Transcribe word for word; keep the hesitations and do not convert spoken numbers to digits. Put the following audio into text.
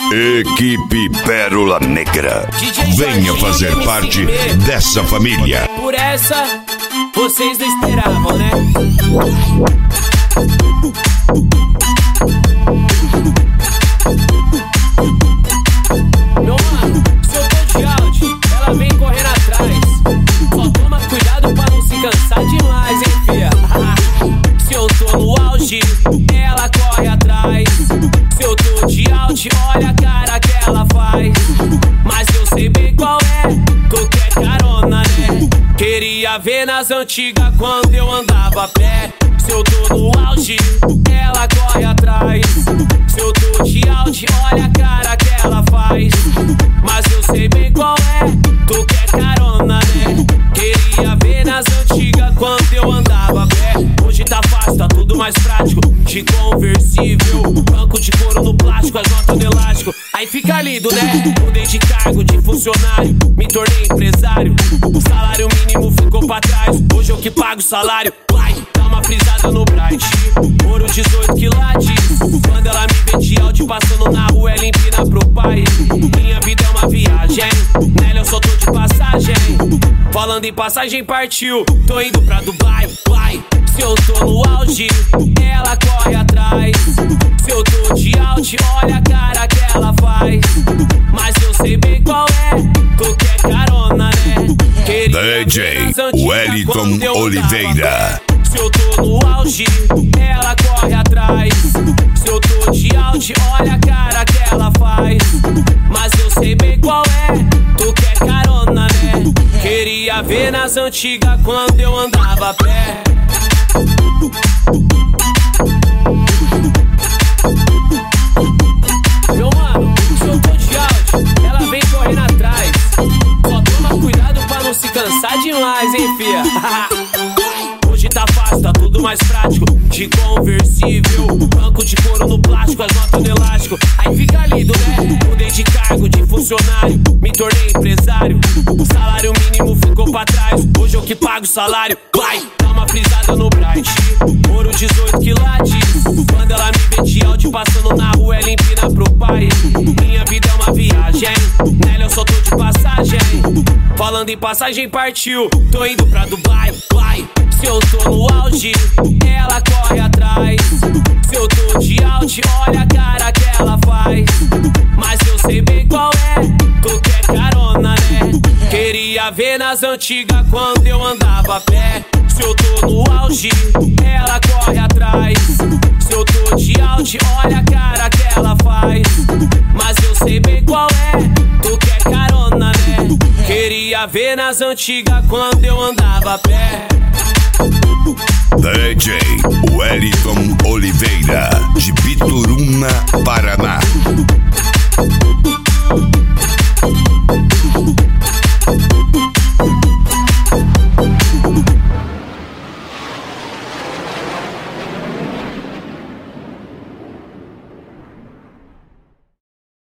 Equipe Pérola Negra, venha fazer parte dessa família. Por essa, vocês não esperavam, né? Meu mano, se eu tô de áudio, ela vem correndo atrás. Só toma cuidado pra não se cansar demais, hein, fia? Se eu tô no auge, ela corre atrás. Se eu tô de out, olha a cara que ela faz. Mas eu sei bem qual é, tu quer carona, né? Queria ver nas antigas quando eu andava a pé. Se eu tô no auge, ela corre atrás. Se eu tô de out, olha a cara que ela faz. Mas eu sei bem qual é, tu quer carona, né? Queria ver nas antigas quando eu andava a pé. Hoje tá fácil, tá tudo mais prático. De conversível, banco de couro no plástico, as notas de elástico. Aí fica lindo, né? Mudei de cargo, de funcionário, me tornei empresário. O salário mínimo ficou pra trás, hoje eu que pago o salário. Vai, dá uma frisada no Bright, ouro dezoito quilates. Quando ela me vê de áudio passando na rua, ela empina pro pai. Minha vida é uma viagem, nela eu só tô de passagem. Falando em passagem, partiu, tô indo pra Dubai, vai. Se eu tô no auge, ela corre atrás. Se eu tô de out, olha a cara que ela faz. Mas eu sei bem qual é, tu quer carona, né? Queria D J Wellington Oliveira. Se eu tô no auge, ela corre atrás. Se eu tô de out, olha a cara que ela faz. Mas eu sei bem qual é, tu quer carona, né? Queria ver nas antigas quando eu andava a pé. Meu mano, se eu tô de áudio, ela vem correndo atrás. Só toma cuidado pra não se cansar demais, hein, fia? Hoje tá fácil, tá tudo mais prático. De conversível, banco de couro no plástico, as notas de elástico. Aí fica lindo, né? Mudei de cargo, de funcionário, me tornei empresário. O salário mínimo ficou pra trás, hoje eu que pago o salário. Vai, dá uma frisada no Bright, ouro dezoito quilates. Quando ela me vê de áudio passando na rua, ela empina pro pai. Minha vida é uma viagem, nela eu só tô de passagem. Falando em passagem, partiu, tô indo pra Dubai, vai. Se eu tô no auge, ela corre atrás. Se eu tô de out, olha a cara que ela faz. Mas eu sei bem qual é, tu quer carona, né? Queria ver nas antigas quando eu andava a pé. Se eu tô no auge, ela corre atrás. Se eu tô de out, olha a cara que ela faz. Mas eu sei bem qual é, tu quer carona, né? Queria ver nas antigas quando eu andava a pé. D J Wellington Oliveira, de Bituruna, Paraná.